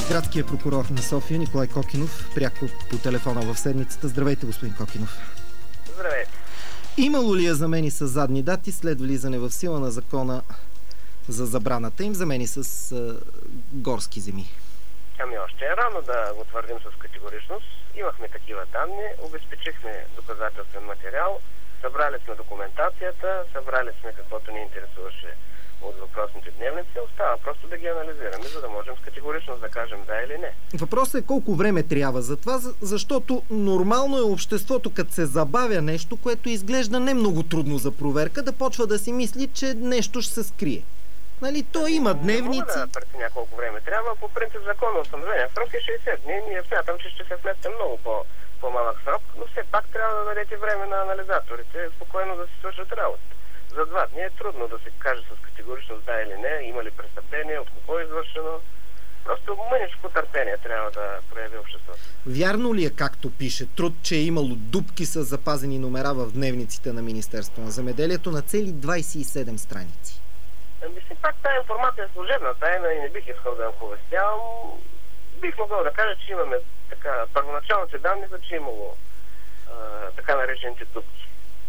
Градският прокурор на София Николай Кокинов пряко по телефона в седмицата. Здравейте, господин Кокинов. Здравейте. Имало ли замени с задни дати след влизане в сила на закона за забраната им, замени с горски земи? Ами още е рано да го твърдим с категоричност. Имахме такива данни, обезпечихме доказателствен материал, събрали сме документацията, събрали сме каквото ни интересуваше от въпросните дневници, остава просто да ги анализираме, за да можем с категоричност да кажем да или не. Въпросът е колко време трябва за това, защото нормално е обществото, като се забавя нещо, което изглежда не много трудно за проверка, да почва да си мисли, че нещо ще се скрие. Нали, то има дневници. Не мога да преценя колко време трябва. По принцип закона установения срок е 60 дни. Ние смятам, че ще се вместим много по-малък срок, но все пак трябва да дадете време на анализаторите спокойно да си свършат работа. За 2 дни е трудно да се каже с категоричност да или не, има ли престъпление, от кого е извършено. Просто мъничко търпение трябва да прояви обществото. Вярно ли е, както пише Труд, че е имало дупки с запазени номера в дневниците на Министерството на земеделието на цели 27 страници? Мисля, пак тази информация е служебна тайна и не бих искал да я оповестявам. Бих могъл да кажа, че имаме първоначалните данни, за че имало така наречените дупки.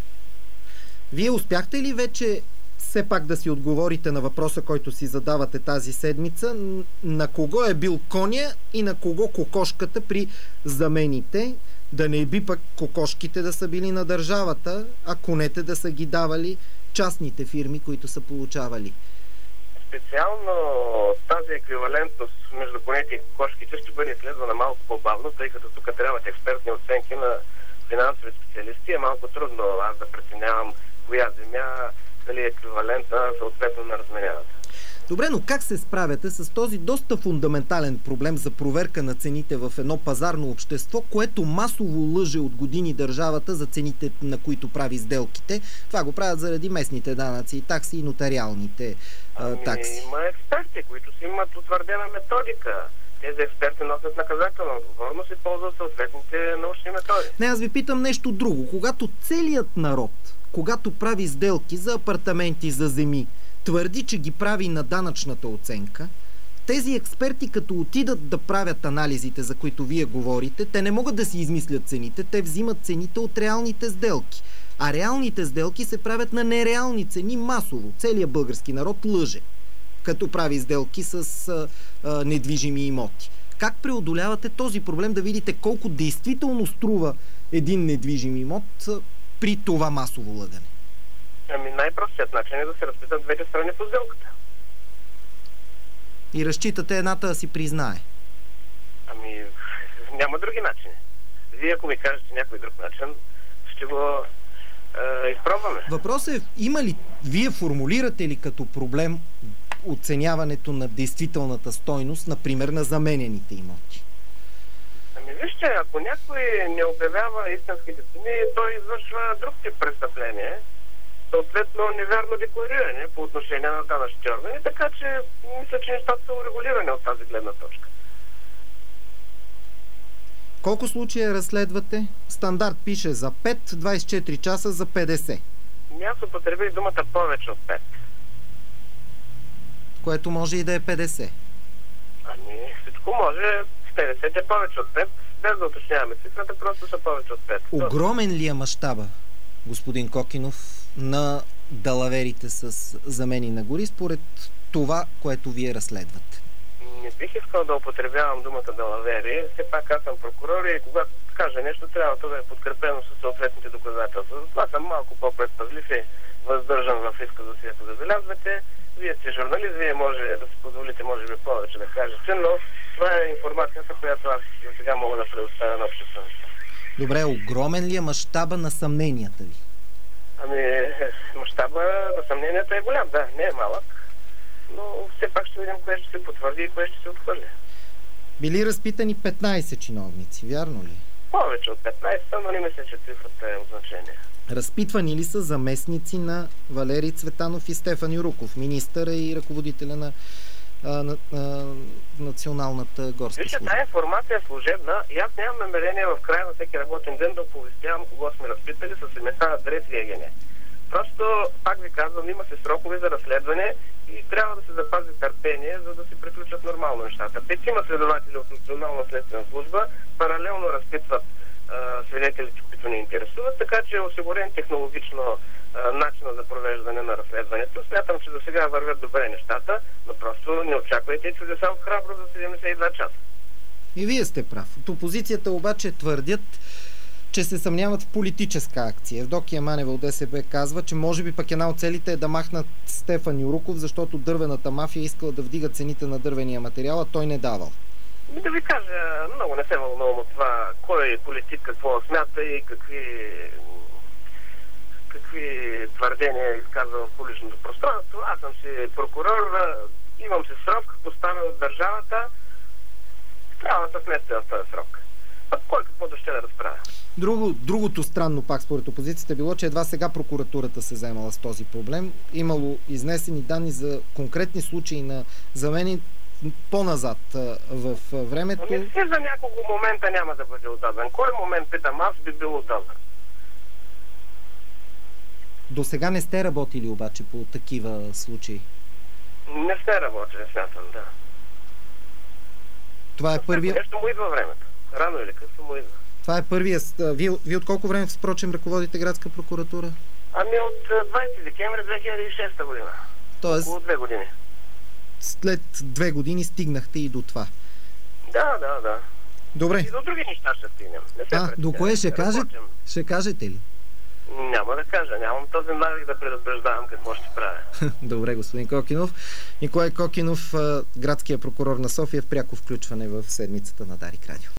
Вие успяхте ли вече все пак да си отговорите на въпроса, който си задавате тази седмица? На кого е бил коня и на кого кокошката при замените? Да не би пък кокошките да са били на държавата, а конете да са ги давали частните фирми, които са получавали. Специално тази еквивалентност между конете и кокошките ще бъде изследвана малко по-бавно, тъй като тук трябват експертни оценки на финансови специалисти. Е малко трудно аз да преценявам коя земя дали е еквивалентна съответно на разменяната. Добре, но как се справяте с този доста фундаментален проблем за проверка на цените в едно пазарно общество, което масово лъже от години държавата за цените, на които прави сделките? Това го правят заради местните данъци, такси и нотариалните такси. Има експерти, които си имат утвърдена методика. Тези експерти носят наказателна отговорност и ползват съответните научни методи. Не, аз ви питам нещо друго. Когато целият народ, когато прави сделки за апартаменти, за земи, твърди, че ги прави на данъчната оценка, тези експерти, като отидат да правят анализите, за които вие говорите, те не могат да си измислят цените, те взимат цените от реалните сделки. А реалните сделки се правят на нереални цени масово. Целият български народ лъже, като прави сделки с недвижими имоти. Как преодолявате този проблем да видите колко действително струва един недвижим имот при това масово лъгане? Най-простият начин е да се разпитат двете страни по сделката. И разчитате едната да си признае? Няма други начини. Вие, ако ми кажете някой друг начин, ще го изпробваме. Въпросът е, има ли, вие формулирате ли като проблем оценяването на действителната стойност, например на заменените имоти? Вижте, ако някой не обявява истинските цени, той извършва друг тип престъпление, съответно невярно деклариране по отношение на данъчните органи, така че мисля, че нещата са урегулирани от тази гледна точка. Колко случая разследвате? Стандарт пише за 5, 24 часа за 50. Аз употребих думата повече от 5. Което може и да е 50. Всичко може. 50 е повече от 5. Без да уточняваме цифрата, просто са повече от 5. Огромен ли е мащаба, господин Кокинов, на далаверите с замени на гори, според това, което вие разследвате? Не бих искал да употребявам думата далавери. Все пак аз съм прокурор и когато кажа нещо, трябва да е подкрепено със съответните доказателства. Затова съм малко по-предпазлив и въздържан в изказа си, ако забелязвате. Вие сте журналист, вие може да си позволите, може би, повече да кажете, но това е информацията, която аз сега мога да предоставя на обществеността. Добре, огромен ли е мащаба на съмненията ви? Мащаба на съмненията е голям, да, не е малък, но все пак ще видим кое ще се потвърди и кое ще се отхвърли. Били разпитани 15 чиновници, вярно ли? Повече от 15, но не мисля, че цифрата е от значение. Разпитвани ли са заместници на Валерий Цветанов и Стефан Юруков, министъра и ръководителя на Националната горска служба? Вижте, тази информация е служебна и аз нямам намерение в края на всеки работен ден да оповестявам кого сме разпитали с имена, адрес и ЕГН. Просто, пак ви казвам, има се срокове за разследване и трябва да се запази търпение, за да се приключат нормално нещата. 5 следователи от Национална следствена служба паралелно разпитват свидетелите, които ни интересуват, така че е осигурен технологично начина за провеждане на разследването. Смятам, че до сега вървят добре нещата, но просто не очаквайте чудеса от храбро за 72 часа. И вие сте прав. От опозицията обаче твърдят, че се съмняват в политическа акция. Евдокия Манева от ДСБ казва, че може би пък една от целите е да махнат Стефан Юруков, защото дървената мафия искала да вдига цените на дървения материал, а той не давал. Да ви кажа, много не се вълнувам от това, кой политик какво смята и какви твърдения изказва в публичното пространство. Аз съм си прокурор, имам си срок, поставен от държавата, трябва да се вместя в този срок. А кой каквото ще да разправя? Другото странно пак според опозицията е било, че едва сега прокуратурата се заемала с този проблем. Имало изнесени данни за конкретни случаи на замени по-назад в времето. Не си за няколко момента няма да бъде отдаден. Кой момент, питам аз, би бил отдаден? До сега не сте работили обаче по такива случаи? Не сте работили, смятам, да. Това е първия... Нещо му идва времето. Рано или късно му идва. Това е първия... Вие от колко време, впрочем, ръководите градска прокуратура? Ами от 20 декември 2006 година. Тоест... Около 2 години. След 2 години стигнахте и до това. Да. Добре. И до други неща ще стигнем. До кое ще кажете? Ще кажете ли? Няма да кажа. Нямам този навик да предупреждавам какво ще правя. Добре, господин Кокинов. Николай Кокинов, градския прокурор на София, в пряко включване в седмицата на Дарик Радио.